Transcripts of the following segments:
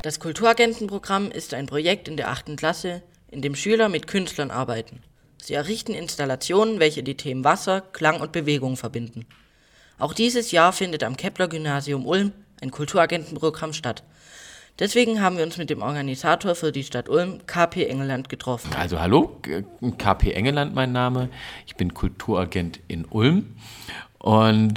Das Kulturagentenprogramm ist ein Projekt in der 8. Klasse, in dem Schüler mit Künstlern arbeiten. Sie errichten Installationen, welche die Themen Wasser, Klang und Bewegung verbinden. Auch dieses Jahr findet am Kepler-Gymnasium Ulm ein Kulturagentenprogramm statt. Deswegen haben wir uns mit dem Organisator für die Stadt Ulm, KP Engeland, getroffen. Also hallo, KP Engeland mein Name. Ich bin Kulturagent in Ulm. Und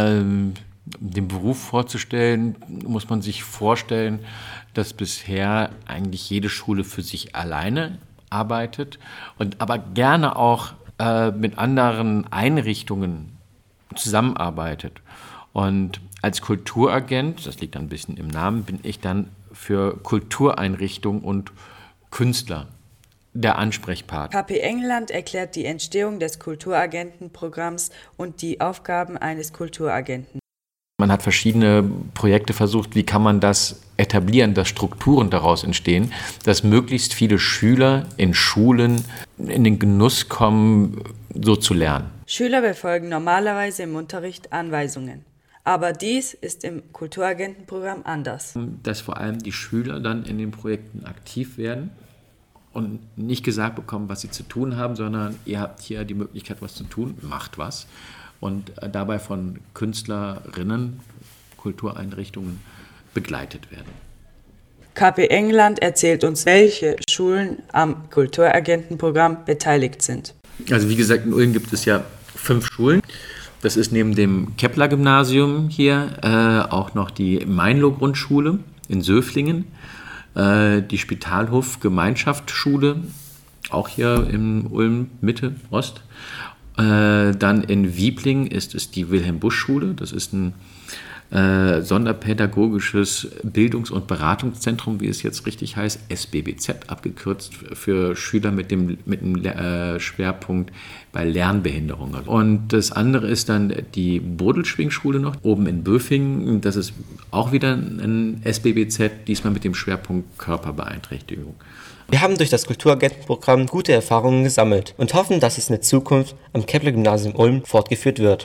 den Beruf vorzustellen, muss man sich vorstellen, dass bisher eigentlich jede Schule für sich alleine arbeitet und aber gerne auch mit anderen Einrichtungen zusammenarbeitet. Und als Kulturagent, das liegt ein bisschen im Namen, bin ich dann für Kultureinrichtungen und Künstler der Ansprechpartner. KP Engeland erklärt die Entstehung des Kulturagentenprogramms und die Aufgaben eines Kulturagenten. Man hat verschiedene Projekte versucht, wie kann man das etablieren, dass Strukturen daraus entstehen, dass möglichst viele Schüler in Schulen in den Genuss kommen, so zu lernen. Schüler befolgen normalerweise im Unterricht Anweisungen. Aber dies ist im Kulturagentenprogramm anders. Dass vor allem die Schüler dann in den Projekten aktiv werden und nicht gesagt bekommen, was sie zu tun haben, sondern ihr habt hier die Möglichkeit, was zu tun, macht was. Und dabei von Künstlerinnen, Kultureinrichtungen begleitet werden. KP Engeland erzählt uns, welche Schulen am Kulturagentenprogramm beteiligt sind. Also wie gesagt, in Ulm gibt es ja 5 Schulen. Das ist neben dem Kepler-Gymnasium hier auch noch die Meinlo-Grundschule in Söflingen, die Spitalhof-Gemeinschaftsschule, auch hier in Ulm Mitte, Ost. Dann in Wiebling ist es die Wilhelm-Busch-Schule. Das ist ein sonderpädagogisches Bildungs- und Beratungszentrum, wie es jetzt richtig heißt, SBBZ, abgekürzt für Schüler mit dem Schwerpunkt bei Lernbehinderungen. Und das andere ist dann die Bodelschwing-Schule noch, oben in Böfingen. Das ist auch wieder ein SBBZ, diesmal mit dem Schwerpunkt Körperbeeinträchtigung. Wir haben durch das Kulturagentenprogramm gute Erfahrungen gesammelt und hoffen, dass es in der Zukunft am Kepler-Gymnasium Ulm fortgeführt wird.